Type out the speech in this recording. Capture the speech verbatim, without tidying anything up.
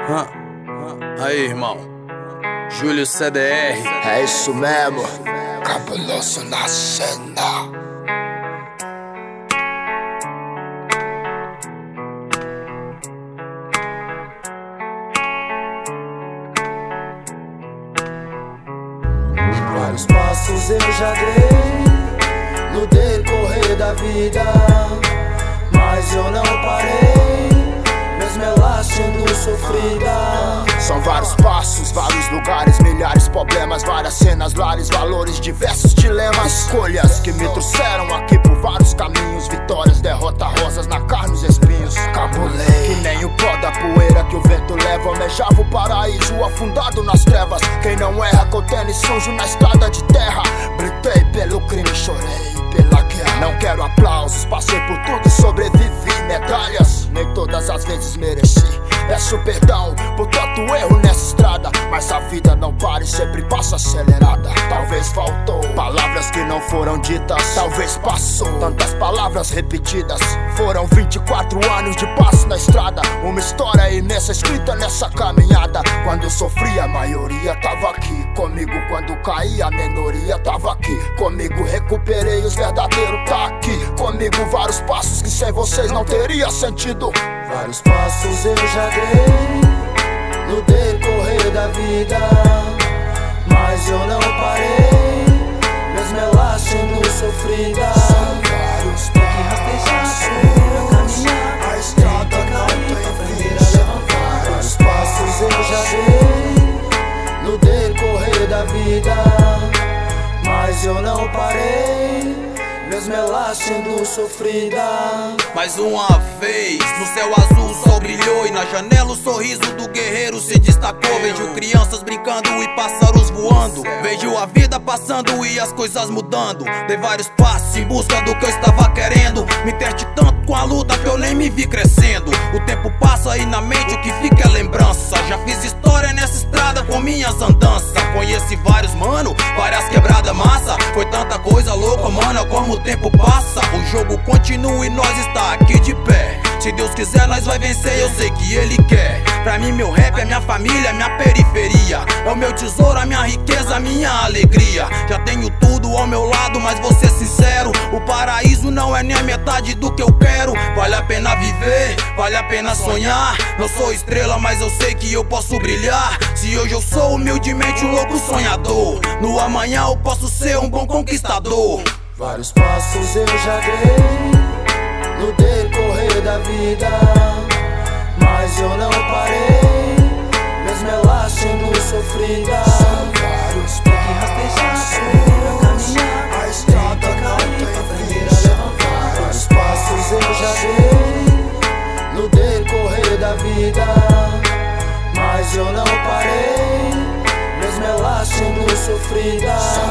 Aí, irmão, Júlio C D R. É isso mesmo, cabuloso na cena. Vários passos eu já dei no decorrer da vida, mas eu não parei, mesmo ela sendo sofrida. São vários passos, vários lugares, milhares de problemas, várias cenas, lares, valores, diversos dilemas, escolhas que me trouxeram aqui por vários caminhos, vitórias, derrota, rosas na carne, os espinhos. Cabulei que nem o pó da poeira que o vento leva, almejava o paraíso afundado nas trevas. Quem não erra com tênis sujo na estrada de terra, gritei pelo crime, chorei pela guerra. Não quero aplausos, passei por tudo e sobrevivi. Medalhas, nem todas as vezes mereci. Peço perdão por tanto erro nessa estrada, mas a vida não para e sempre passa acelerada. Talvez faltou palavras que não foram ditas, talvez passou tantas palavras repetidas. Foram vinte e quatro anos de passo na estrada, uma história imensa escrita nessa caminhada. Quando sofri a maioria tava aqui comigo, quando caí a minoria tava aqui comigo. Recuperei os verdadeiros, tá aqui comigo. Vários passos que sem vocês não teria sentido. Vários passos eu já dei no decorrer da vida, mas eu não parei, mesmo ela sendo sofrida. São vários passos, a estrada não tem fim. Vários passos eu já dei no decorrer da vida, mas eu não parei, mesmo ela sendo sofrida. Mais uma vez, no céu azul o sol brilhou e na janela o sorriso do guerreiro se destacou. Vejo crianças brincando e pássaros voando, vejo a vida passando e as coisas mudando. Dei vários passos em busca do que eu estava querendo, me interte tanto com a luta que eu nem me vi crescendo. O tempo passa e na mente o que fica é lembrança. Já fiz história nessa estrada com minhas andanças, conheci vários mano, várias quebradas massa. Foi tanta coisa louca, mano, como o tempo passa. O jogo continua e nós está aqui de pé. Se Deus quiser nós vai vencer, eu sei que Ele quer. Pra mim meu rap é minha família, minha periferia, é o meu tesouro, a minha riqueza, a minha alegria. Já tenho tudo ao meu lado, mas vou ser sincero, o paraíso não é nem a metade do que eu quero. Vale a pena viver, vale a pena sonhar. Não sou estrela, mas eu sei que eu posso brilhar. Se hoje eu sou humildemente um louco sonhador, no amanhã eu posso ser um bom conquistador. Vários passos eu já dei no decorrer da vida, mas eu não parei, mesmo ela sendo sofrida. São vários passos, a estrada não tem fim. Vários passos eu já dei no decorrer da vida, mas eu não parei, mesmo ela sendo sofrida.